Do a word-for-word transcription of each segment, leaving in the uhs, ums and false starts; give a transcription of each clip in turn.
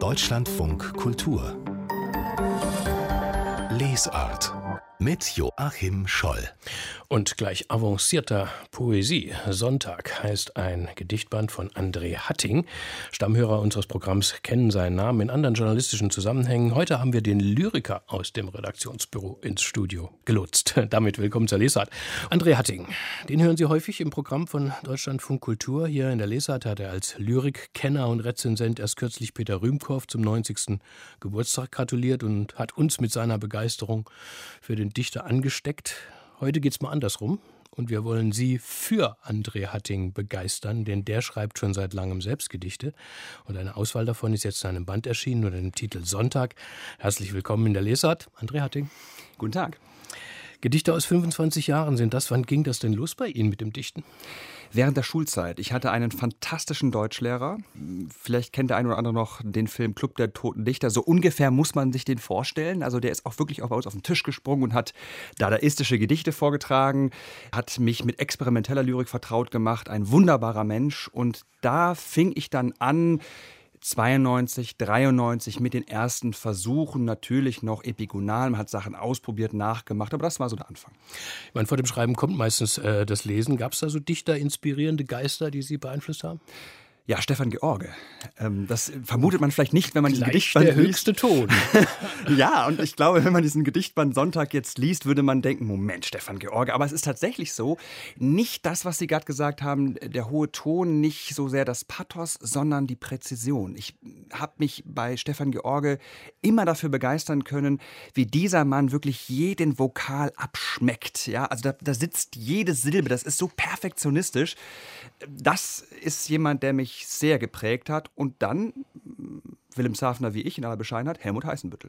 Deutschlandfunk Kultur Lesart mit Joachim Scholl. Und gleich avancierter Poesie. Sonntag heißt ein Gedichtband von André Hatting. Stammhörer unseres Programms kennen seinen Namen in anderen journalistischen Zusammenhängen. Heute haben wir den Lyriker aus dem Redaktionsbüro ins Studio gelotst. Damit willkommen zur Lesart. André Hatting, den hören Sie häufig im Programm von Deutschlandfunk Kultur. Hier in der Lesart hat er als Lyrikkenner und Rezensent erst kürzlich Peter Rühmkorff zum neunzigsten Geburtstag gratuliert und hat uns mit seiner Begeisterung für den Dichter angesteckt. Heute geht es mal andersrum und wir wollen Sie für André Hatting begeistern, denn der schreibt schon seit langem Selbstgedichte und eine Auswahl davon ist jetzt in einem Band erschienen unter dem Titel Sonntag. Herzlich willkommen in der Lesart, André Hatting. Guten Tag. Gedichte aus fünfundzwanzig Jahren sind das. Wann ging das denn los bei Ihnen mit dem Dichten? Während der Schulzeit. Ich hatte einen fantastischen Deutschlehrer. Vielleicht kennt der eine oder andere noch den Film Club der Toten Dichter. So ungefähr muss man sich den vorstellen. Also der ist auch wirklich auch bei uns auf den Tisch gesprungen und hat dadaistische Gedichte vorgetragen, hat mich mit experimenteller Lyrik vertraut gemacht. Ein wunderbarer Mensch. Und da fing ich dann an, zweiundneunzig, dreiundneunzig mit den ersten Versuchen, natürlich noch epigonal, man hat Sachen ausprobiert, nachgemacht, aber das war so der Anfang. Ich meine, vor dem Schreiben kommt meistens äh, das Lesen. Gab es da so Dichter, inspirierende Geister, die Sie beeinflusst haben? Ja, Stefan George. Ähm, das vermutet man vielleicht nicht, wenn man diesen Gleich Gedichtband der höchste Ton. Ja, und ich glaube, wenn man diesen Gedichtband Sonntag jetzt liest, würde man denken, Moment, Stefan George. Aber es ist tatsächlich so, nicht das, was Sie gerade gesagt haben, der hohe Ton, nicht so sehr das Pathos, sondern die Präzision. Ich habe mich bei Stefan George immer dafür begeistern können, wie dieser Mann wirklich jeden Vokal abschmeckt. Ja, also da, da sitzt jede Silbe, das ist so perfektionistisch. Das ist jemand, der mich sehr geprägt hat. Und dann, Wilhelmshavener wie ich in aller Bescheidenheit, Helmut Heißenbüttel.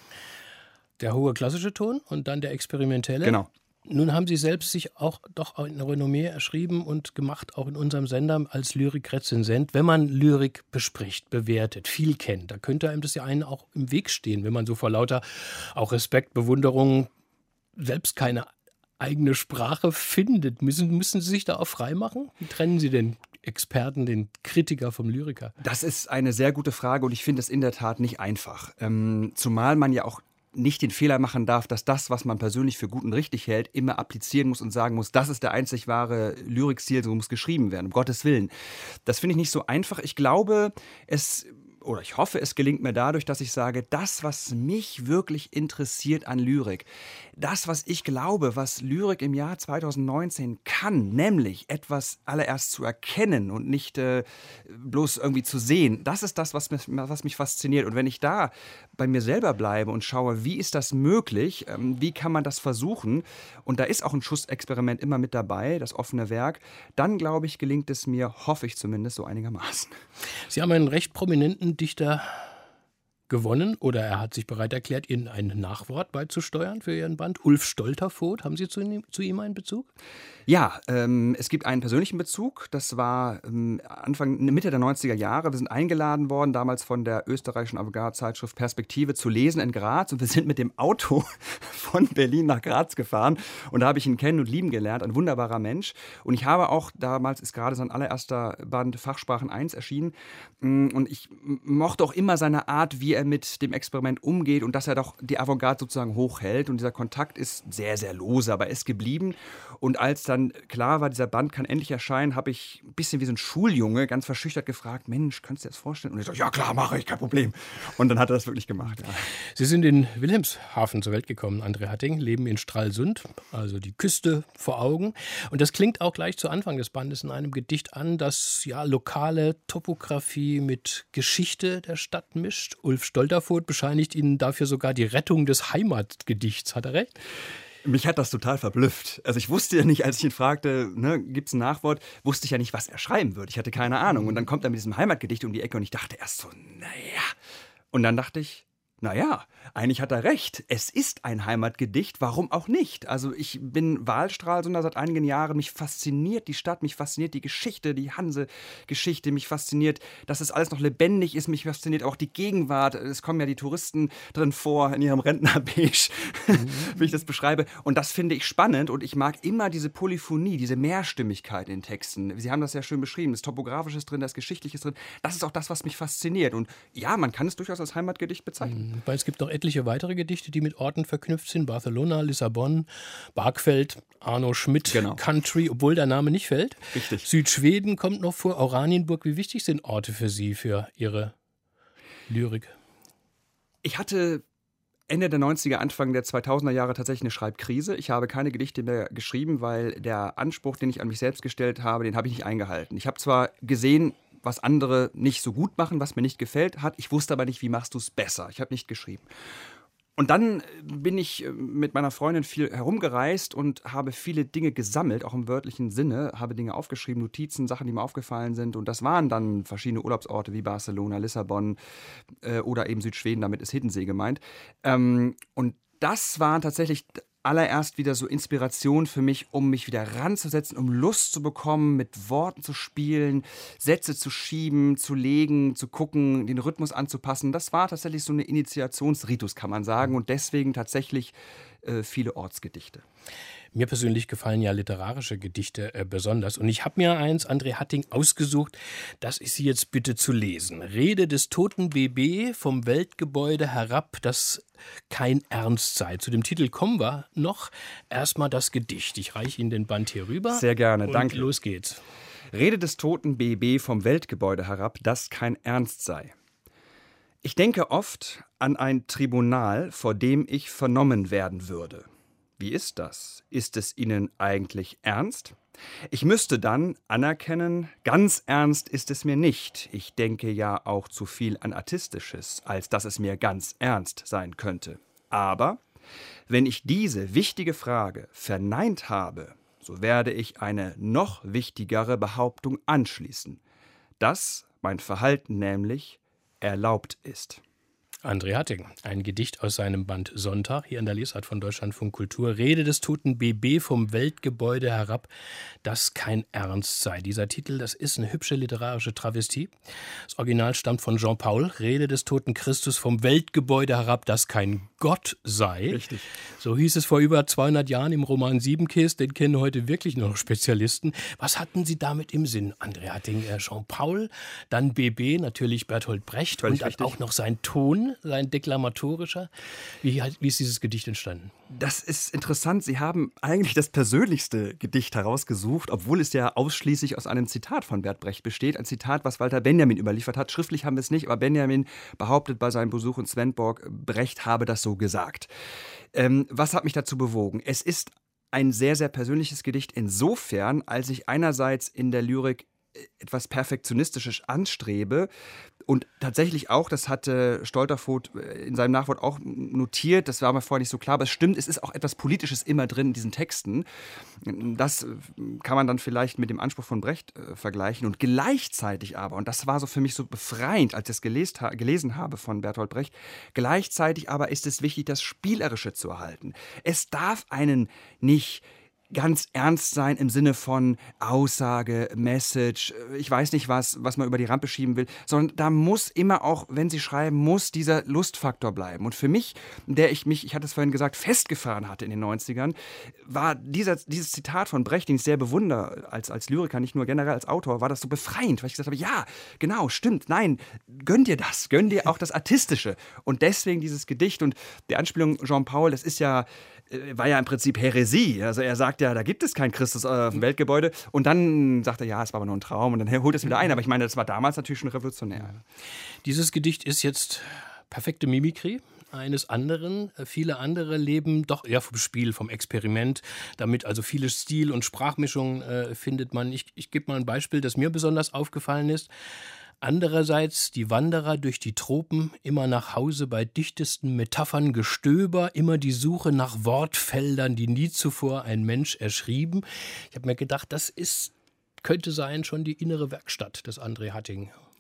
Der hohe klassische Ton und dann der experimentelle. Genau. Nun haben Sie selbst sich auch doch ein Renommee erschrieben und gemacht, auch in unserem Sender als Lyrikrezensent. Wenn man Lyrik bespricht, bewertet, viel kennt, da könnte einem das ja einen auch im Weg stehen, wenn man so vor lauter auch Respekt, Bewunderung selbst keine eigene Sprache findet. Müssen, müssen Sie sich da auch frei machen? Wie trennen Sie den Experten, den Kritiker vom Lyriker? Das ist eine sehr gute Frage und ich finde es in der Tat nicht einfach. Ähm, zumal man ja auch nicht den Fehler machen darf, dass das, was man persönlich für gut und richtig hält, immer applizieren muss und sagen muss, das ist der einzig wahre Lyrikstil, so muss geschrieben werden, um Gottes Willen. Das finde ich nicht so einfach. Ich glaube, es... Oder ich hoffe, es gelingt mir dadurch, dass ich sage, das, was mich wirklich interessiert an Lyrik, das, was ich glaube, was Lyrik im Jahr zweitausendneunzehn kann, nämlich etwas allererst zu erkennen und nicht äh, bloß irgendwie zu sehen, das ist das, was mich, was mich fasziniert. Und wenn ich da bei mir selber bleibe und schaue, wie ist das möglich, ähm, wie kann man das versuchen, und da ist auch ein Schussexperiment immer mit dabei, das offene Werk, dann, glaube ich, gelingt es mir, hoffe ich zumindest, so einigermaßen. Sie haben einen recht prominenten Dichter gewonnen oder er hat sich bereit erklärt, Ihnen ein Nachwort beizusteuern für Ihren Band. Ulf Stolterfoht, haben Sie zu ihm, zu ihm einen Bezug? Ja, ähm, es gibt einen persönlichen Bezug. Das war ähm, Anfang, Mitte der neunziger Jahre. Wir sind eingeladen worden, damals von der österreichischen Avantgarde-Zeitschrift Perspektive zu lesen in Graz. Und wir sind mit dem Auto von Berlin nach Graz gefahren. Und da habe ich ihn kennen und lieben gelernt. Ein wunderbarer Mensch. Und ich habe auch, damals ist gerade sein allererster Band Fachsprachen eins erschienen. Und ich mochte auch immer seine Art, wie er mit dem Experiment umgeht und dass er doch die Avantgarde sozusagen hochhält. Und dieser Kontakt ist sehr, sehr lose, aber er ist geblieben. Und als dann klar war, dieser Band kann endlich erscheinen, habe ich ein bisschen wie so ein Schuljunge ganz verschüchtert gefragt, Mensch, kannst du dir das vorstellen? Und er so, ja klar, mache ich, kein Problem. Und dann hat er das wirklich gemacht. Ja. Sie sind in Wilhelmshaven zur Welt gekommen, André Hatting, leben in Stralsund, also die Küste vor Augen. Und das klingt auch gleich zu Anfang des Bandes in einem Gedicht an, das ja lokale Topografie mit Geschichte der Stadt mischt. Ulf Stolterfoht bescheinigt Ihnen dafür sogar die Rettung des Heimatgedichts. Hat er recht? Mich hat das total verblüfft. Also ich wusste ja nicht, als ich ihn fragte, ne, gibt es ein Nachwort, wusste ich ja nicht, was er schreiben würde. Ich hatte keine Ahnung. Und dann kommt er mit diesem Heimatgedicht um die Ecke und ich dachte erst so, naja. Und dann dachte ich, Naja, eigentlich hat er recht. Es ist ein Heimatgedicht, warum auch nicht? Also ich bin Wahlstralsunder seit einigen Jahren. Mich fasziniert die Stadt, mich fasziniert die Geschichte, die Hanse-Geschichte. Mich fasziniert, dass es alles noch lebendig ist. Mich fasziniert auch die Gegenwart. Es kommen ja die Touristen drin vor in ihrem Rentnerbeige, mhm. wie ich das beschreibe. Und das finde ich spannend und ich mag immer diese Polyphonie, diese Mehrstimmigkeit in Texten. Sie haben das ja schön beschrieben. Das Topografische ist drin, das Geschichtliche ist drin. Das ist auch das, was mich fasziniert. Und ja, man kann es durchaus als Heimatgedicht bezeichnen. Weil es gibt noch etliche weitere Gedichte, die mit Orten verknüpft sind. Barcelona, Lissabon, Bargfeld, Arno Schmidt, genau. Country, obwohl der Name nicht fällt. Richtig. Südschweden kommt noch vor, Oranienburg. Wie wichtig sind Orte für Sie, für Ihre Lyrik? Ich hatte Ende der neunziger, Anfang der zweitausender Jahre tatsächlich eine Schreibkrise. Ich habe keine Gedichte mehr geschrieben, weil der Anspruch, den ich an mich selbst gestellt habe, den habe ich nicht eingehalten. Ich habe zwar gesehen, was andere nicht so gut machen, was mir nicht gefällt hat. Ich wusste aber nicht, wie machst du es besser. Ich habe nicht geschrieben. Und dann bin ich mit meiner Freundin viel herumgereist und habe viele Dinge gesammelt, auch im wörtlichen Sinne, habe Dinge aufgeschrieben, Notizen, Sachen, die mir aufgefallen sind. Und das waren dann verschiedene Urlaubsorte wie Barcelona, Lissabon äh, oder eben Südschweden, damit ist Hiddensee gemeint. Ähm, und das war tatsächlich allererst wieder so Inspiration für mich, um mich wieder ranzusetzen, um Lust zu bekommen, mit Worten zu spielen, Sätze zu schieben, zu legen, zu gucken, den Rhythmus anzupassen. Das war tatsächlich so eine Initiationsritus, kann man sagen, und deswegen tatsächlich äh, viele Ortsgedichte. Mir persönlich gefallen ja literarische Gedichte äh, besonders. Und ich habe mir eins, André Hatting, ausgesucht. Das ist Sie jetzt bitte zu lesen. Rede des toten B B vom Weltgebäude herab, das kein Ernst sei. Zu dem Titel kommen wir noch. Erstmal das Gedicht. Ich reiche Ihnen den Band hier rüber. Sehr gerne, und danke. Los geht's. Rede des toten B B vom Weltgebäude herab, das kein Ernst sei. Ich denke oft an ein Tribunal, vor dem ich vernommen werden würde. Wie ist das? Ist es Ihnen eigentlich ernst? Ich müsste dann anerkennen, ganz ernst ist es mir nicht. Ich denke ja auch zu viel an Artistisches, als dass es mir ganz ernst sein könnte. Aber wenn ich diese wichtige Frage verneint habe, so werde ich eine noch wichtigere Behauptung anschließen, dass mein Verhalten nämlich erlaubt ist. André Hatting, ein Gedicht aus seinem Band Sonntag, hier in der Lesart von Deutschlandfunk Kultur. Rede des toten B B vom Weltgebäude herab, das kein Ernst sei. Dieser Titel, das ist eine hübsche literarische Travestie. Das Original stammt von Jean Paul. Rede des toten Christus vom Weltgebäude herab, das kein Gott sei. Richtig. So hieß es vor über zweihundert Jahren im Roman Siebenkäs. Den kennen heute wirklich nur noch Spezialisten. Was hatten Sie damit im Sinn, André Hatting? Jean Paul, dann B B, natürlich Bertolt Brecht. Völlig und dann auch noch sein Ton, sein deklamatorischer. Wie, wie ist dieses Gedicht entstanden? Das ist interessant. Sie haben eigentlich das persönlichste Gedicht herausgesucht, obwohl es ja ausschließlich aus einem Zitat von Bert Brecht besteht. Ein Zitat, was Walter Benjamin überliefert hat. Schriftlich haben wir es nicht, aber Benjamin behauptet bei seinem Besuch in Svendborg, Brecht habe das so gesagt. Ähm, was hat mich dazu bewogen? Es ist ein sehr, sehr persönliches Gedicht insofern, als ich einerseits in der Lyrik etwas Perfektionistisches anstrebe und tatsächlich auch, das hatte Stolterfoht in seinem Nachwort auch notiert, das war mir vorher nicht so klar, aber es stimmt, es ist auch etwas Politisches immer drin in diesen Texten. Das kann man dann vielleicht mit dem Anspruch von Brecht äh, vergleichen und gleichzeitig aber, und das war so für mich so befreiend, als ich es gelesen, ha- gelesen habe von Bertolt Brecht, gleichzeitig aber ist es wichtig, das Spielerische zu erhalten. Es darf einen nicht ganz ernst sein im Sinne von Aussage, Message, ich weiß nicht was, was man über die Rampe schieben will, sondern da muss immer auch, wenn Sie schreiben, muss dieser Lustfaktor bleiben. Und für mich, der ich mich, ich hatte es vorhin gesagt, festgefahren hatte in den neunzigern, war dieser, dieses Zitat von Brecht, den ich sehr bewundere, als, als Lyriker, nicht nur generell als Autor, war das so befreiend, weil ich gesagt habe, ja, genau, stimmt, nein, gönn dir das, gönn dir auch das Artistische. Und deswegen dieses Gedicht und die Anspielung Jean Paul, das ist ja, war ja im Prinzip Häresie. Also er sagt ja, da gibt es kein Christus auf dem Weltgebäude. Und dann sagt er, ja, es war aber nur ein Traum. Und dann holt es wieder ein. Aber ich meine, das war damals natürlich schon revolutionär. Dieses Gedicht ist jetzt perfekte Mimikrie eines anderen. Viele andere leben doch eher vom Spiel, vom Experiment. Damit also viele Stil- und Sprachmischungen äh, findet man. Ich, ich gebe mal ein Beispiel, das mir besonders aufgefallen ist. Andererseits die Wanderer durch die Tropen, immer nach Hause bei dichtesten Metaphern Gestöber, immer die Suche nach Wortfeldern, die nie zuvor ein Mensch erschrieben. Ich habe mir gedacht, das ist, könnte sein schon die innere Werkstatt des André Hatting.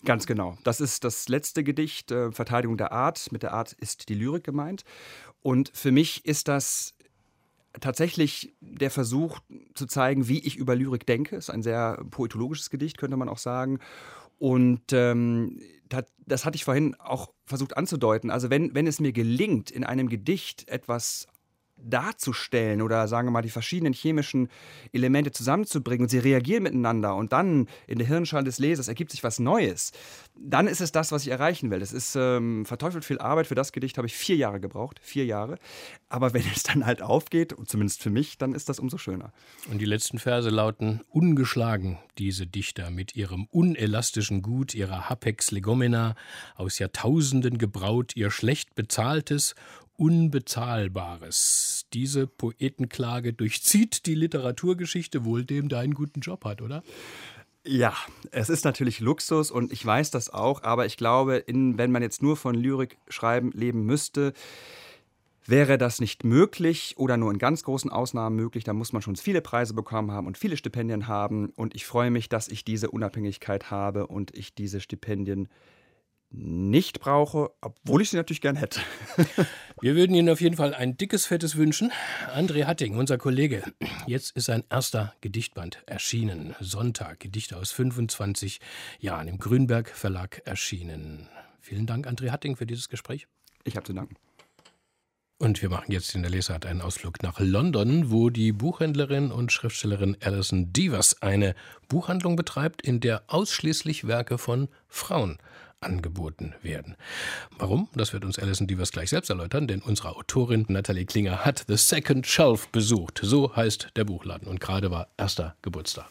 Ganz genau. Das ist das letzte Gedicht, äh, Verteidigung der Art. Mit der Art ist die Lyrik gemeint. Und für mich ist das tatsächlich der Versuch zu zeigen, wie ich über Lyrik denke. Es ist ein sehr poetologisches Gedicht, könnte man auch sagen. Und ähm, das, das hatte ich vorhin auch versucht anzudeuten. Also wenn, wenn es mir gelingt, in einem Gedicht etwas darzustellen oder sagen wir mal die verschiedenen chemischen Elemente zusammenzubringen und sie reagieren miteinander und dann in der Hirnschale des Lesers ergibt sich was Neues, dann ist es das, was ich erreichen will. Es ist ähm, verteufelt viel Arbeit. Für das Gedicht habe ich vier Jahre gebraucht, vier Jahre. Aber wenn es dann halt aufgeht, und zumindest für mich, dann ist das umso schöner. Und die letzten Verse lauten: Ungeschlagen, diese Dichter mit ihrem unelastischen Gut, ihrer Hapex legomena, aus Jahrtausenden gebraut, ihr schlecht bezahltes, Unbezahlbares. Diese Poetenklage durchzieht die Literaturgeschichte, wohl dem, der einen guten Job hat, oder? Ja, es ist natürlich Luxus und ich weiß das auch, aber ich glaube, in, wenn man jetzt nur von Lyrik schreiben leben müsste, wäre das nicht möglich oder nur in ganz großen Ausnahmen möglich. Da muss man schon viele Preise bekommen haben und viele Stipendien haben. Und ich freue mich, dass ich diese Unabhängigkeit habe und ich diese Stipendien nicht brauche, obwohl ich sie natürlich gern hätte. Wir würden Ihnen auf jeden Fall ein dickes, fettes wünschen. André Hatting, unser Kollege, jetzt ist sein erster Gedichtband erschienen. Sonntag, Gedichte aus fünfundzwanzig Jahren, im Grünberg Verlag erschienen. Vielen Dank, André Hatting, für dieses Gespräch. Ich habe zu danken. Und wir machen jetzt in der Lesart einen Ausflug nach London, wo die Buchhändlerin und Schriftstellerin Alison Devers eine Buchhandlung betreibt, in der ausschließlich Werke von Frauen angeboten werden. Warum? Das wird uns Alison Devers gleich selbst erläutern, denn unsere Autorin Nathalie Klinger hat The Second Shelf besucht. So heißt der Buchladen und gerade war erster Geburtstag.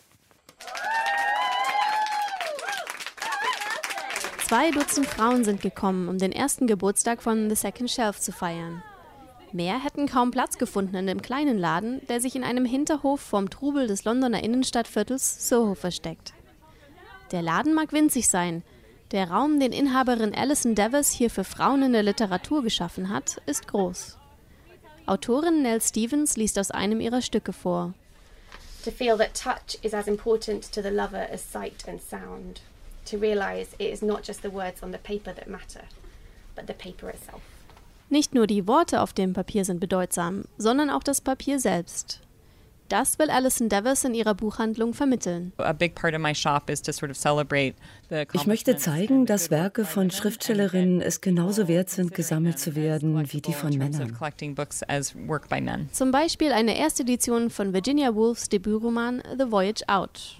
Zwei Dutzend Frauen sind gekommen, um den ersten Geburtstag von The Second Shelf zu feiern. Mehr hätten kaum Platz gefunden in dem kleinen Laden, der sich in einem Hinterhof vom Trubel des Londoner Innenstadtviertels Soho versteckt. Der Laden mag winzig sein. Der Raum, den Inhaberin Alison Devers hier für Frauen in der Literatur geschaffen hat, ist groß. Autorin Nell Stevens liest aus einem ihrer Stücke vor. To feel that touch is as important to the lover as sight and sound. To realize it is not just the words on the paper that matter, but the paper itself. Nicht nur die Worte auf dem Papier sind bedeutsam, sondern auch das Papier selbst. Das will Alison Devers in ihrer Buchhandlung vermitteln. Ich möchte zeigen, dass Werke von Schriftstellerinnen es genauso wert sind, gesammelt zu werden, wie die von Männern. Zum Beispiel eine Erstedition von Virginia Woolfs Debütroman The Voyage Out.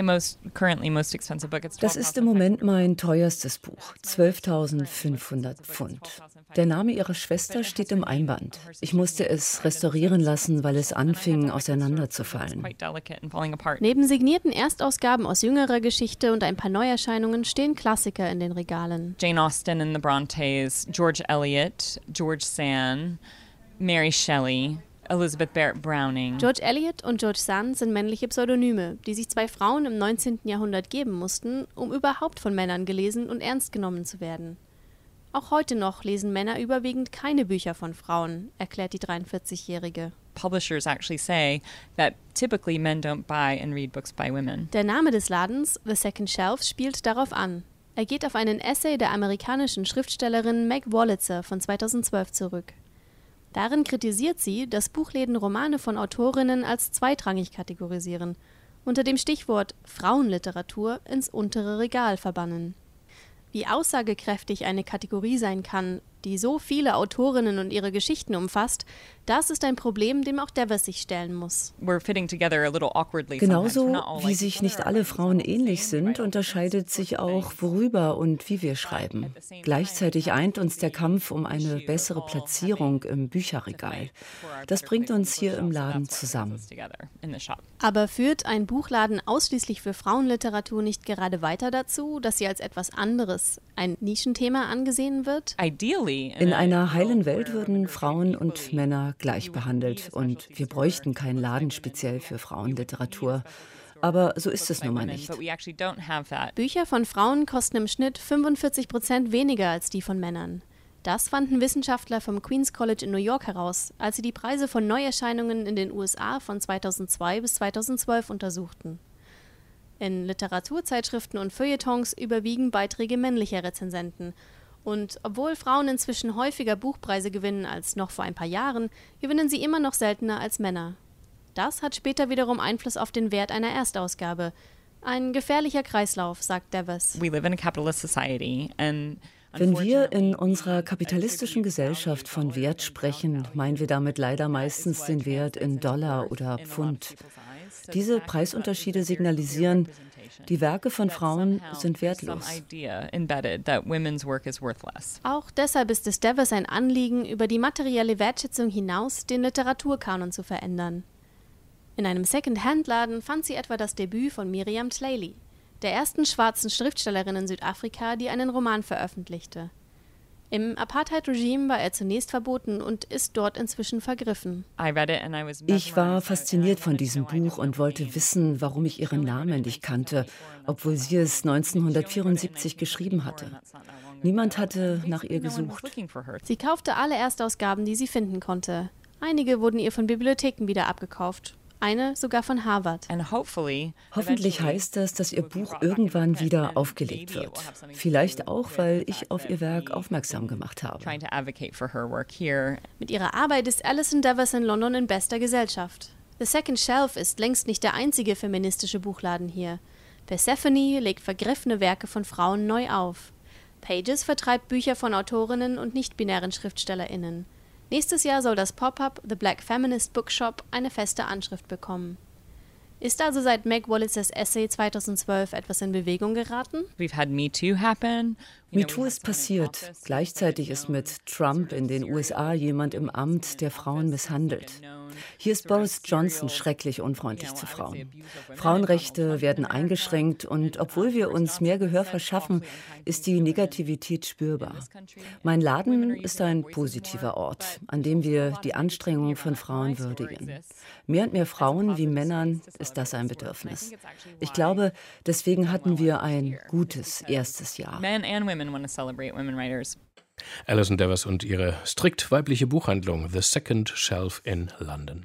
Das ist im Moment mein teuerstes Buch, zwölftausendfünfhundert Pfund. Der Name ihrer Schwester steht im Einband. Ich musste es restaurieren lassen, weil es anfing, auseinanderzufallen. Neben signierten Erstausgaben aus jüngerer Geschichte und ein paar Neuerscheinungen stehen Klassiker in den Regalen. Jane Austen and the Brontes, George Eliot, George Sand, Mary Shelley, Elizabeth Barrett Browning. George Eliot und George Sand sind männliche Pseudonyme, die sich zwei Frauen im neunzehnten Jahrhundert geben mussten, um überhaupt von Männern gelesen und ernst genommen zu werden. Auch heute noch lesen Männer überwiegend keine Bücher von Frauen, erklärt die dreiundvierzigjährige. Publishers actually say that typically men don't buy and read books by women. Der Name des Ladens, The Second Shelf, spielt darauf an. Er geht auf einen Essay der amerikanischen Schriftstellerin Meg Wolitzer von zweitausendzwölf zurück. Darin kritisiert sie, dass Buchläden Romane von Autorinnen als zweitrangig kategorisieren, unter dem Stichwort Frauenliteratur ins untere Regal verbannen. Wie aussagekräftig eine Kategorie sein kann, die so viele Autorinnen und ihre Geschichten umfasst, das ist ein Problem, dem auch Devers sich stellen muss. Genauso wie sich nicht alle Frauen ähnlich sind, unterscheidet sich auch, worüber und wie wir schreiben. Gleichzeitig eint uns der Kampf um eine bessere Platzierung im Bücherregal. Das bringt uns hier im Laden zusammen. Aber führt ein Buchladen ausschließlich für Frauenliteratur nicht gerade weiter dazu, dass sie als etwas anderes, ein Nischenthema angesehen wird? In einer heilen Welt würden Frauen und Männer gleich behandelt und wir bräuchten keinen Laden speziell für Frauenliteratur. Aber so ist es nun mal nicht. Bücher von Frauen kosten im Schnitt fünfundvierzig Prozent weniger als die von Männern. Das fanden Wissenschaftler vom Queen's College in New York heraus, als sie die Preise von Neuerscheinungen in den U S A von zweitausendzwei bis zweitausendzwölf untersuchten. In Literaturzeitschriften und Feuilletons überwiegen Beiträge männlicher Rezensenten. Und obwohl Frauen inzwischen häufiger Buchpreise gewinnen als noch vor ein paar Jahren, gewinnen sie immer noch seltener als Männer. Das hat später wiederum Einfluss auf den Wert einer Erstausgabe. Ein gefährlicher Kreislauf, sagt Davis. We live in a capitalist society and Wenn wir in unserer kapitalistischen Gesellschaft von Wert sprechen, meinen wir damit leider meistens den Wert in Dollar oder Pfund. Diese Preisunterschiede signalisieren, die Werke von Frauen sind wertlos. Auch deshalb ist es Davis ein Anliegen, über die materielle Wertschätzung hinaus den Literaturkanon zu verändern. In einem Second-Hand-Laden fand sie etwa das Debüt von Miriam Tlaili, der ersten schwarzen Schriftstellerin in Südafrika, die einen Roman veröffentlichte. Im Apartheid-Regime war er zunächst verboten und ist dort inzwischen vergriffen. Ich war fasziniert von diesem Buch und wollte wissen, warum ich ihren Namen nicht kannte, obwohl sie es neunzehnhundertvierundsiebzig geschrieben hatte. Niemand hatte nach ihr gesucht. Sie kaufte alle Erstausgaben, die sie finden konnte. Einige wurden ihr von Bibliotheken wieder abgekauft. Eine sogar von Harvard. Hoffentlich heißt das, dass ihr Buch irgendwann wieder aufgelegt wird. Vielleicht auch, weil ich auf ihr Werk aufmerksam gemacht habe. Mit ihrer Arbeit ist Alison Davis in London in bester Gesellschaft. The Second Shelf ist längst nicht der einzige feministische Buchladen hier. Persephone legt vergriffene Werke von Frauen neu auf. Pages vertreibt Bücher von Autorinnen und nicht-binären SchriftstellerInnen. Nächstes Jahr soll das Pop-up The Black Feminist Bookshop eine feste Anschrift bekommen. Ist also seit Meg Wollitzers Essay zweitausendzwölf etwas in Bewegung geraten? We've had Me Too happen. MeToo ist passiert. Gleichzeitig ist mit Trump in den U S A jemand im Amt, der Frauen misshandelt. Hier ist Boris Johnson schrecklich unfreundlich zu Frauen. Frauenrechte werden eingeschränkt und obwohl wir uns mehr Gehör verschaffen, ist die Negativität spürbar. Mein Laden ist ein positiver Ort, an dem wir die Anstrengungen von Frauen würdigen. Mehr und mehr Frauen wie Männern ist das ein Bedürfnis. Ich glaube, deswegen hatten wir ein gutes erstes Jahr. Alison Davis und ihre strikt weibliche Buchhandlung The Second Shelf in London.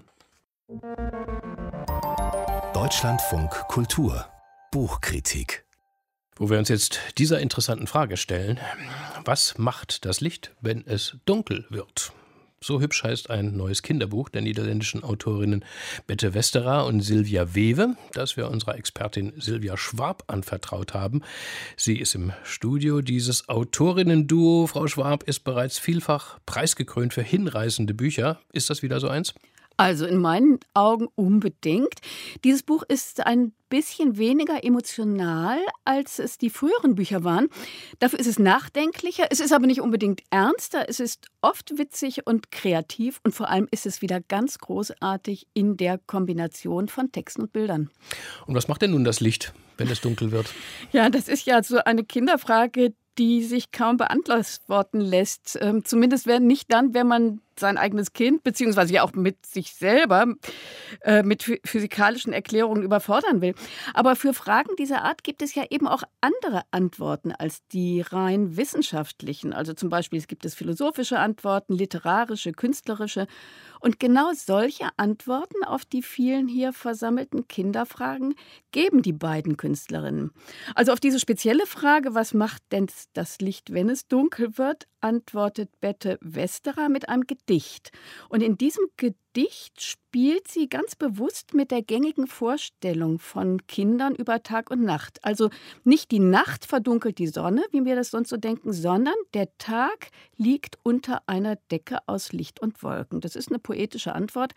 Deutschlandfunk Kultur Buchkritik. Wo wir uns jetzt dieser interessanten Frage stellen: Was macht das Licht, wenn es dunkel wird? So hübsch heißt ein neues Kinderbuch der niederländischen Autorinnen Bette Westera und Silvia Wewe, das wir unserer Expertin Silvia Schwab anvertraut haben. Sie ist im Studio. Dieses Autorinnen-Duo, Frau Schwab, ist bereits vielfach preisgekrönt für hinreißende Bücher. Ist das wieder so eins? Also in meinen Augen unbedingt. Dieses Buch ist ein bisschen weniger emotional, als es die früheren Bücher waren. Dafür ist es nachdenklicher, es ist aber nicht unbedingt ernster, es ist oft witzig und kreativ und vor allem ist es wieder ganz großartig in der Kombination von Texten und Bildern. Und was macht denn nun das Licht, wenn es dunkel wird? Ja, das ist ja so eine Kinderfrage, die sich kaum beantworten lässt. Ähm, zumindest wenn nicht dann, wenn man sein eigenes Kind, beziehungsweise ja auch mit sich selber, äh, mit physikalischen Erklärungen überfordern will. Aber für Fragen dieser Art gibt es ja eben auch andere Antworten als die rein wissenschaftlichen. Also zum Beispiel es gibt es philosophische Antworten, literarische, künstlerische. Und genau solche Antworten auf die vielen hier versammelten Kinderfragen geben die beiden Künstlerinnen. Also auf diese spezielle Frage, was macht denn das Licht, wenn es dunkel wird, antwortet Bette Westera mit einem Gedicht. Und in diesem Gedicht spielt sie ganz bewusst mit der gängigen Vorstellung von Kindern über Tag und Nacht. Also nicht die Nacht verdunkelt die Sonne, wie wir das sonst so denken, sondern der Tag liegt unter einer Decke aus Licht und Wolken. Das ist eine poetische Antwort.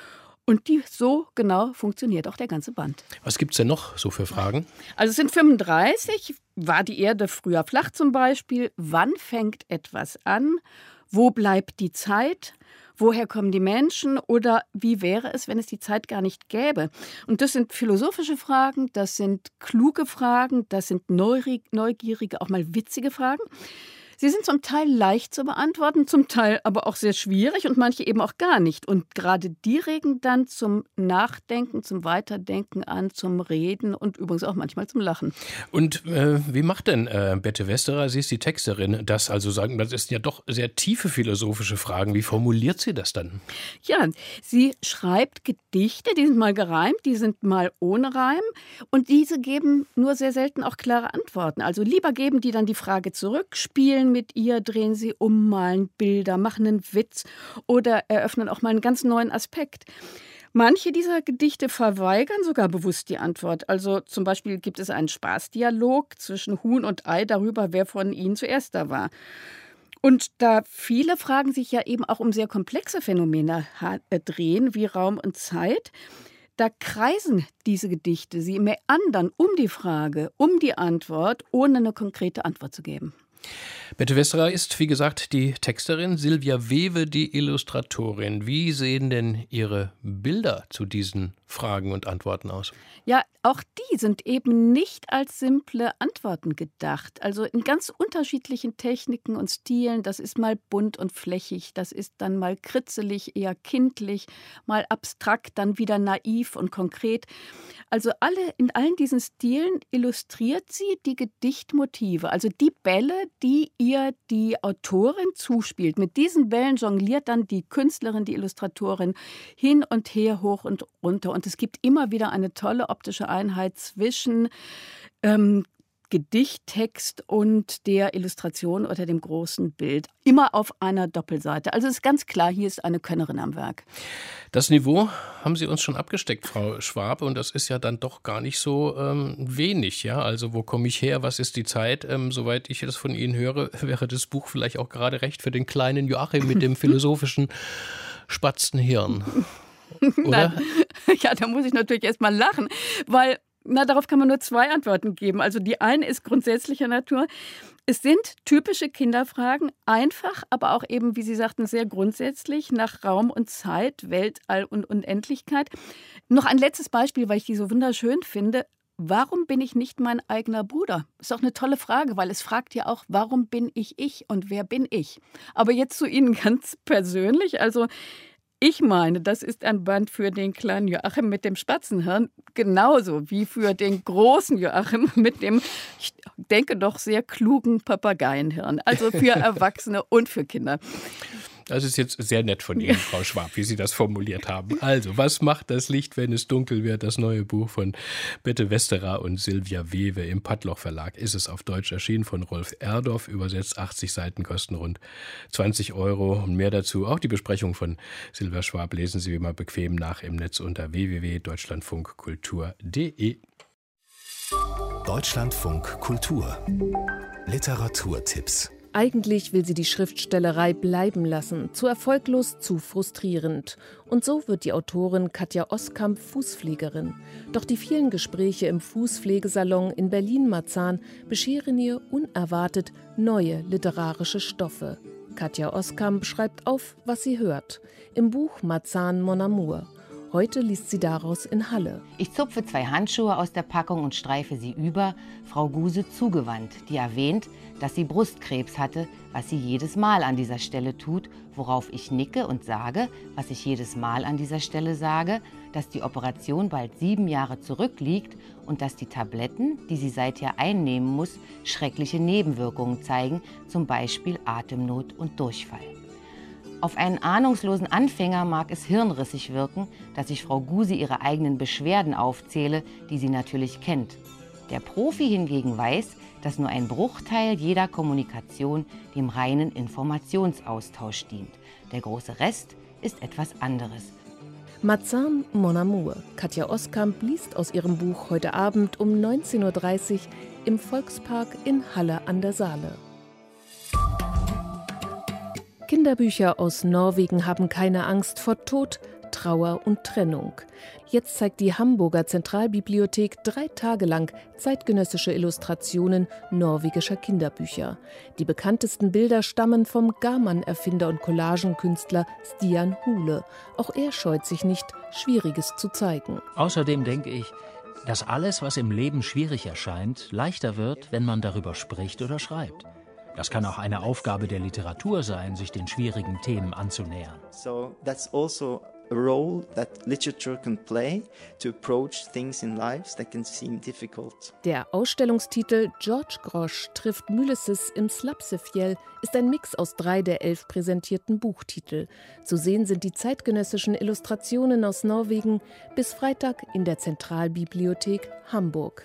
Und die so genau funktioniert auch der ganze Band. Was gibt es denn noch so für Fragen? Also es sind fünfunddreißig. War die Erde früher flach zum Beispiel? Wann fängt etwas an? Wo bleibt die Zeit? Woher kommen die Menschen? Oder wie wäre es, wenn es die Zeit gar nicht gäbe? Und das sind philosophische Fragen, das sind kluge Fragen, das sind neugierige, auch mal witzige Fragen. Sie sind zum Teil leicht zu beantworten, zum Teil aber auch sehr schwierig und manche eben auch gar nicht. Und gerade die regen dann zum Nachdenken, zum Weiterdenken an, zum Reden und übrigens auch manchmal zum Lachen. Und äh, wie macht denn äh, Bette Westerer, sie ist die Texterin, das also sagen, das sind ja doch sehr tiefe philosophische Fragen. Wie formuliert sie das dann? Ja, sie schreibt Gedichte, die sind mal gereimt, die sind mal ohne Reim und diese geben nur sehr selten auch klare Antworten. Also lieber geben die dann die Frage zurück, spielen mit ihr, drehen sie um, malen Bilder, machen einen Witz oder eröffnen auch mal einen ganz neuen Aspekt. Manche dieser Gedichte verweigern sogar bewusst die Antwort. Also zum Beispiel gibt es einen Spaßdialog zwischen Huhn und Ei darüber, wer von ihnen zuerst da war. Und da viele Fragen sich ja eben auch um sehr komplexe Phänomene drehen, wie Raum und Zeit, da kreisen diese Gedichte, sie meandern um die Frage, um die Antwort, ohne eine konkrete Antwort zu geben. Bette Westerer ist, wie gesagt, die Texterin, Silvia Wewe die Illustratorin. Wie sehen denn Ihre Bilder zu diesen Fragen und Antworten aus? Ja, auch die sind eben nicht als simple Antworten gedacht. Also in ganz unterschiedlichen Techniken und Stilen. Das ist mal bunt und flächig, das ist dann mal kritzelig, eher kindlich, mal abstrakt, dann wieder naiv und konkret. Also alle, in allen diesen Stilen illustriert sie die Gedichtmotive, also die Bälle, die ihr die Autorin zuspielt. Mit diesen Bällen jongliert dann die Künstlerin, die Illustratorin hin und her, hoch und runter. Und es gibt immer wieder eine tolle optische Einheit zwischen ähm, Gedichttext und der Illustration oder dem großen Bild. Immer auf einer Doppelseite. Also ist ganz klar, hier ist eine Könnerin am Werk. Das Niveau haben Sie uns schon abgesteckt, Frau Schwab, und das ist ja dann doch gar nicht so ähm, wenig. Ja? Also wo komme ich her, was ist die Zeit? Ähm, soweit ich das von Ihnen höre, wäre das Buch vielleicht auch gerade recht für den kleinen Joachim mit dem philosophischen Spatzenhirn. Oder? Ja, da muss ich natürlich erst mal lachen, weil na, darauf kann man nur zwei Antworten geben. Also die eine ist grundsätzlicher Natur. Es sind typische Kinderfragen, einfach, aber auch eben, wie Sie sagten, sehr grundsätzlich nach Raum und Zeit, Weltall und Unendlichkeit. Noch ein letztes Beispiel, weil ich die so wunderschön finde. Warum bin ich nicht mein eigener Bruder? Ist auch eine tolle Frage, weil es fragt ja auch, warum bin ich ich und wer bin ich? Aber jetzt zu Ihnen ganz persönlich, also ich meine, das ist ein Band für den kleinen Joachim mit dem Spatzenhirn, genauso wie für den großen Joachim mit dem, ich denke doch, sehr klugen Papageienhirn. Also für Erwachsene und für Kinder. Das ist jetzt sehr nett von Ihnen, Frau Schwab, wie Sie das formuliert haben. Also, was macht das Licht, wenn es dunkel wird? Das neue Buch von Bette Westerer und Silvia Wewe im Pattloch Verlag ist es auf Deutsch erschienen von Rolf Erdorf, übersetzt achtzig Seiten, kosten rund zwanzig Euro und mehr dazu. Auch die Besprechung von Silvia Schwab lesen Sie wie immer bequem nach im Netz unter w w w punkt deutschlandfunk kultur punkt d e. Deutschlandfunk Kultur Literaturtipps. Eigentlich will sie die Schriftstellerei bleiben lassen, zu erfolglos, zu frustrierend. Und so wird die Autorin Katja Oskamp Fußpflegerin. Doch die vielen Gespräche im Fußpflegesalon in Berlin-Marzahn bescheren ihr unerwartet neue literarische Stoffe. Katja Oskamp schreibt auf, was sie hört. Im Buch Marzahn Mon Amour. Heute liest sie daraus in Halle. Ich zupfe zwei Handschuhe aus der Packung und streife sie über, Frau Guse zugewandt, die erwähnt, dass sie Brustkrebs hatte, was sie jedes Mal an dieser Stelle tut, worauf ich nicke und sage, was ich jedes Mal an dieser Stelle sage, dass die Operation bald sieben Jahre zurückliegt und dass die Tabletten, die sie seither einnehmen muss, schreckliche Nebenwirkungen zeigen, zum Beispiel Atemnot und Durchfall. Auf einen ahnungslosen Anfänger mag es hirnrissig wirken, dass ich Frau Guse ihre eigenen Beschwerden aufzähle, die sie natürlich kennt. Der Profi hingegen weiß, dass nur ein Bruchteil jeder Kommunikation dem reinen Informationsaustausch dient. Der große Rest ist etwas anderes. Marzahn Mon Amour. Katja Oskamp liest aus ihrem Buch heute Abend um neunzehn Uhr dreißig im Volkspark in Halle an der Saale. Kinderbücher aus Norwegen haben keine Angst vor Tod, Trauer und Trennung. Jetzt zeigt die Hamburger Zentralbibliothek drei Tage lang zeitgenössische Illustrationen norwegischer Kinderbücher. Die bekanntesten Bilder stammen vom Garmann-Erfinder und Collagenkünstler Stian Hule. Auch er scheut sich nicht, Schwieriges zu zeigen. Außerdem denke ich, dass alles, was im Leben schwierig erscheint, leichter wird, wenn man darüber spricht oder schreibt. Das kann auch eine Aufgabe der Literatur sein, sich den schwierigen Themen anzunähern. So that's also a role that literature can play to approach things in lives that can seem difficult. Der Ausstellungstitel George Grosz trifft Ulysses im Slapsefjell ist ein Mix aus drei der elf präsentierten Buchtitel. Zu sehen sind die zeitgenössischen Illustrationen aus Norwegen bis Freitag in der Zentralbibliothek Hamburg.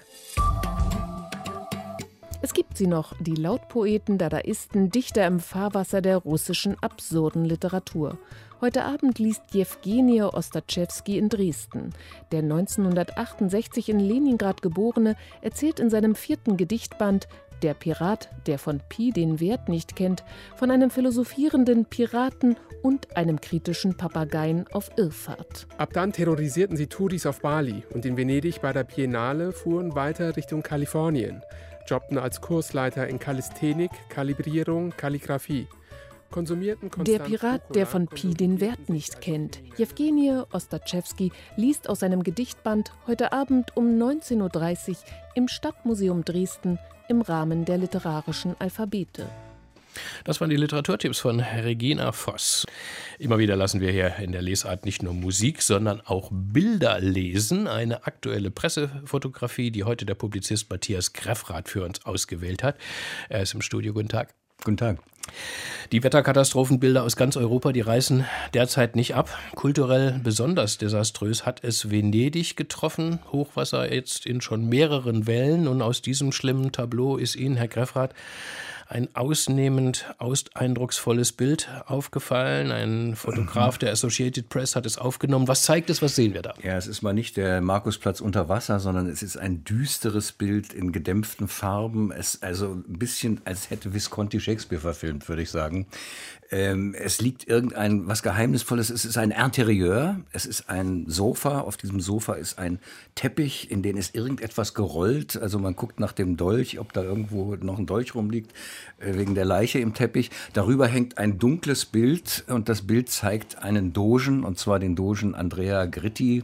Es gibt sie noch, die Lautpoeten, Dadaisten, Dichter im Fahrwasser der russischen absurden Literatur. Heute Abend liest Jewgenij Ostachewski in Dresden. Der neunzehnhundertachtundsechzig in Leningrad geborene erzählt in seinem vierten Gedichtband Der Pirat, der von Pi den Wert nicht kennt, von einem philosophierenden Piraten und einem kritischen Papageien auf Irrfahrt. Ab dann terrorisierten sie Touris auf Bali und in Venedig bei der Biennale fuhren weiter Richtung Kalifornien, jobbten als Kursleiter in Kalisthenik, Kalibrierung, Kalligraphie. Der Pirat, der von Pi den Wert nicht kennt. Jewgenij Ostachewski liest aus seinem Gedichtband heute Abend um neunzehn Uhr dreißig im Stadtmuseum Dresden im Rahmen der literarischen Alphabete. Das waren die Literaturtipps von Regina Voss. Immer wieder lassen wir hier in der Lesart nicht nur Musik, sondern auch Bilder lesen. Eine aktuelle Pressefotografie, die heute der Publizist Matthias Greffrath für uns ausgewählt hat. Er ist im Studio. Guten Tag. Guten Tag. Die Wetterkatastrophenbilder aus ganz Europa, die reißen derzeit nicht ab. Kulturell besonders desaströs hat es Venedig getroffen. Hochwasser jetzt in schon mehreren Wellen. Und aus diesem schlimmen Tableau ist Ihnen, Herr Greffrath, ein ausnehmend eindrucksvolles Bild aufgefallen. Ein Fotograf der Associated Press hat es aufgenommen. Was zeigt es, was sehen wir da? Ja, es ist mal nicht der Markusplatz unter Wasser, sondern es ist ein düsteres Bild in gedämpften Farben. Es also ein bisschen, als hätte Visconti Shakespeare verfilmt, würde ich sagen. Ähm, es liegt irgendein, was Geheimnisvolles. Es ist ein Interieur, es ist ein Sofa. Auf diesem Sofa ist ein Teppich, in den ist irgendetwas gerollt. Also man guckt nach dem Dolch, ob da irgendwo noch ein Dolch rumliegt, äh, wegen der Leiche im Teppich. Darüber hängt ein dunkles Bild und das Bild zeigt einen Dogen, und zwar den Dogen Andrea Gritti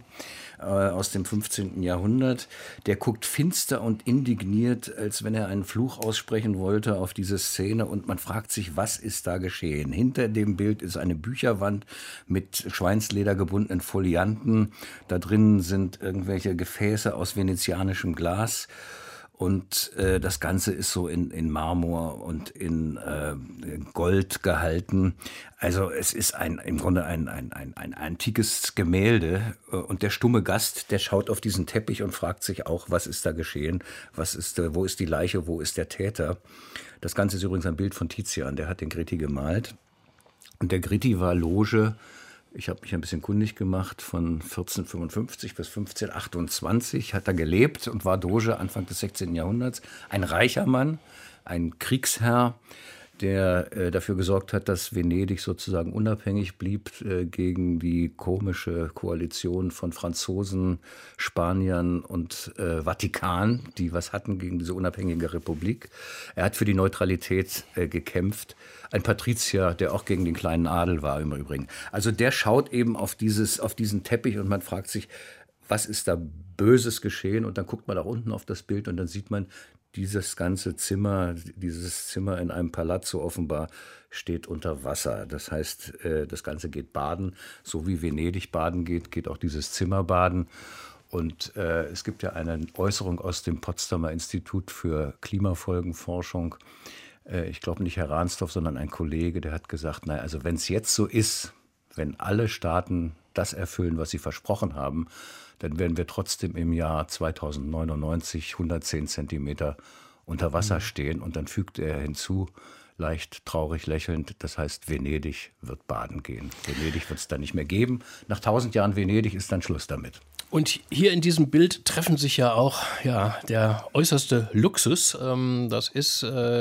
aus dem fünfzehnten Jahrhundert. Der guckt finster und indigniert, als wenn er einen Fluch aussprechen wollte auf diese Szene, und man fragt sich, was ist da geschehen? Hinter dem Bild ist eine Bücherwand mit Schweinsleder gebundenen Folianten. Da drinnen sind irgendwelche Gefäße aus venezianischem Glas. Und äh, das Ganze ist so in, in Marmor und in äh, Gold gehalten. Also es ist ein, im Grunde ein, ein, ein, ein antikes Gemälde. Und der stumme Gast, der schaut auf diesen Teppich und fragt sich auch, was ist da geschehen? Was ist, äh, wo ist die Leiche? Wo ist der Täter? Das Ganze ist übrigens ein Bild von Tizian, der hat den Gritti gemalt. Und der Gritti war Loge. Ich habe mich ein bisschen kundig gemacht, von vierzehnhundertfünfundfünfzig bis fünfzehnhundertachtundzwanzig hat er gelebt und war Doge Anfang des sechzehnten Jahrhunderts. Ein reicher Mann, ein Kriegsherr, der äh, dafür gesorgt hat, dass Venedig sozusagen unabhängig blieb äh, gegen die komische Koalition von Franzosen, Spaniern und äh, Vatikan, die was hatten gegen diese unabhängige Republik. Er hat für die Neutralität äh, gekämpft. Ein Patrizier, der auch gegen den kleinen Adel war im Übrigen. Also der schaut eben auf, dieses, auf diesen Teppich und man fragt sich, was ist da Böses geschehen? Und dann guckt man nach unten auf das Bild und dann sieht man, dieses ganze Zimmer, dieses Zimmer in einem Palazzo offenbar steht unter Wasser. Das heißt, das Ganze geht baden. So wie Venedig baden geht, geht auch dieses Zimmer baden. Und äh, es gibt ja eine Äußerung aus dem Potsdamer Institut für Klimafolgenforschung. Äh, ich glaube nicht Herr Rahnsdorf, sondern ein Kollege, der hat gesagt, naja, also wenn es jetzt so ist, wenn alle Staaten das erfüllen, was sie versprochen haben, dann werden wir trotzdem im Jahr zweitausendneunundneunzig hundertzehn Zentimeter unter Wasser stehen. Und dann fügt er hinzu, leicht traurig lächelnd, das heißt, Venedig wird baden gehen. Venedig wird es dann nicht mehr geben. Nach tausend Jahren Venedig ist dann Schluss damit. Und hier in diesem Bild treffen sich ja auch ja, der äußerste Luxus. Ähm, das ist,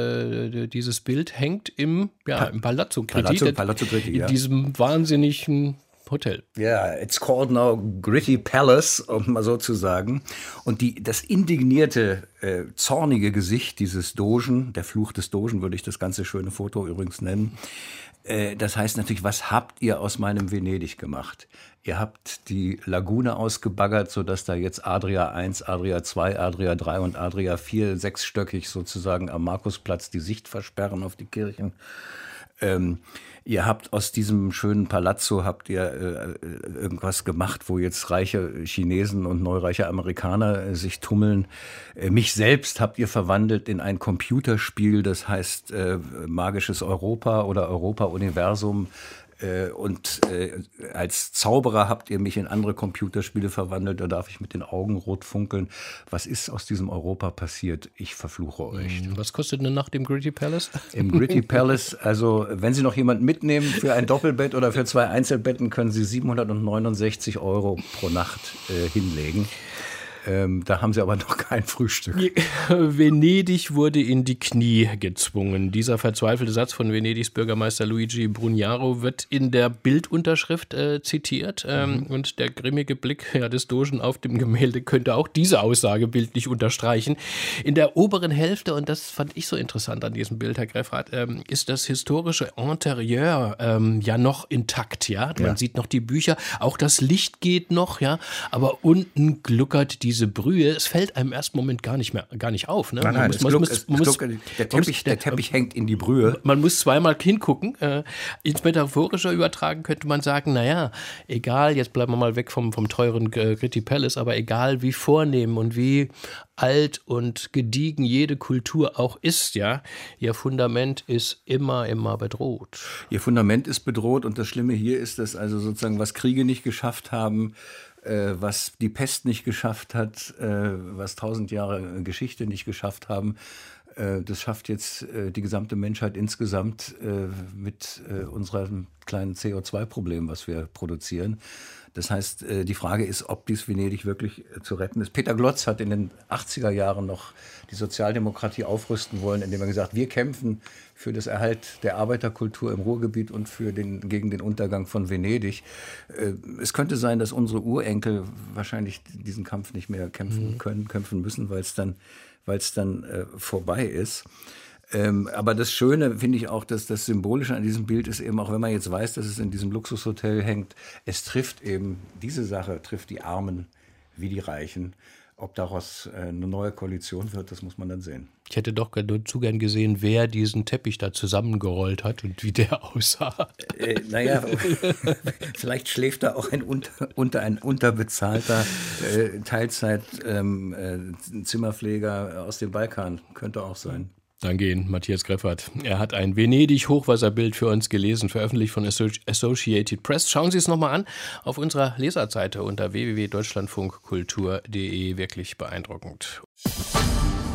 äh, dieses Bild hängt im, ja, im Palazzo Gritti. Palazzo, Palazzo Gritti, ja. In diesem wahnsinnigen Hotel. Ja, yeah, it's called now Gritty Palace, um mal so zu sagen. Und die, das indignierte, äh, zornige Gesicht dieses Dogen, der Fluch des Dogen würde ich das ganze schöne Foto übrigens nennen, äh, das heißt natürlich, was habt ihr aus meinem Venedig gemacht? Ihr habt die Lagune ausgebaggert, sodass da jetzt Adria eins, Adria zwei, Adria drei und Adria vier sechsstöckig sozusagen am Markusplatz die Sicht versperren auf die Kirchen. Ähm, ihr habt aus diesem schönen Palazzo habt ihr äh, irgendwas gemacht, wo jetzt reiche Chinesen und neureiche Amerikaner äh, sich tummeln. Äh, mich selbst habt ihr verwandelt in ein Computerspiel, das heißt äh, Magisches Europa oder Europa-Universum. Äh, und äh, als Zauberer habt ihr mich in andere Computerspiele verwandelt, da darf ich mit den Augen rot funkeln. Was ist aus diesem Europa passiert? Ich verfluche euch. Was kostet eine Nacht im Gritty Palace? Im Gritty Palace, also wenn Sie noch jemanden mitnehmen für ein Doppelbett oder für zwei Einzelbetten, können Sie siebenhundertneunundsechzig Euro pro Nacht äh, hinlegen. Ähm, da haben sie aber noch kein Frühstück. Venedig wurde in die Knie gezwungen. Dieser verzweifelte Satz von Venedigs Bürgermeister Luigi Brugnaro wird in der Bildunterschrift äh, zitiert. Ähm, mhm. Und der grimmige Blick ja, des Dogen auf dem Gemälde könnte auch diese Aussage bildlich unterstreichen. In der oberen Hälfte, und das fand ich so interessant an diesem Bild, Herr Greffrath, ähm, ist das historische Interieur ähm, ja noch intakt. Ja? Man ja. sieht noch die Bücher, auch das Licht geht noch, ja, aber unten gluckert die Diese Brühe, es fällt einem im ersten Moment gar nicht mehr, gar nicht auf. Ne? Nein, nein, muss, es man gluck, muss, es man muss, gluck, der Teppich, der Teppich hängt in die Brühe. Man muss zweimal hingucken. Äh, ins Metaphorische übertragen könnte man sagen, naja, egal, jetzt bleiben wir mal weg vom, vom teuren äh, Gritty Palace, aber egal wie vornehm und wie alt und gediegen jede Kultur auch ist, ja, ihr Fundament ist immer, immer bedroht. Ihr Fundament ist bedroht und das Schlimme hier ist, dass also sozusagen, was Kriege nicht geschafft haben, was die Pest nicht geschafft hat, was tausend Jahre Geschichte nicht geschafft haben, das schafft jetzt die gesamte Menschheit insgesamt mit unserem kleinen C O zwei Problem, was wir produzieren. Das heißt, die Frage ist, ob dies Venedig wirklich zu retten ist. Peter Glotz hat in den achtziger Jahren noch die Sozialdemokratie aufrüsten wollen, indem er gesagt hat, wir kämpfen für das Erhalt der Arbeiterkultur im Ruhrgebiet und für den, gegen den Untergang von Venedig. Es könnte sein, dass unsere Urenkel wahrscheinlich diesen Kampf nicht mehr kämpfen können, kämpfen müssen, weil es dann, weil es dann äh, vorbei ist. Ähm, aber das Schöne finde ich auch, dass das Symbolische an diesem Bild ist eben, auch wenn man jetzt weiß, dass es in diesem Luxushotel hängt, es trifft eben, diese Sache trifft die Armen wie die Reichen. Ob daraus äh, eine neue Koalition wird, das muss man dann sehen. Ich hätte doch zu gern gesehen, wer diesen Teppich da zusammengerollt hat und wie der aussah. Äh, naja, vielleicht schläft da auch ein, unter, unter, ein unterbezahlter äh, Teilzeit-Zimmerpfleger ähm, äh, aus dem Balkan. Könnte auch sein. Dann gehen Matthias Greffrath. Er hat ein Venedig-Hochwasserbild für uns gelesen, veröffentlicht von Associated Press. Schauen Sie es nochmal an auf unserer Leserseite unter w w w punkt deutschlandfunkkultur punkt d e. Wirklich beeindruckend.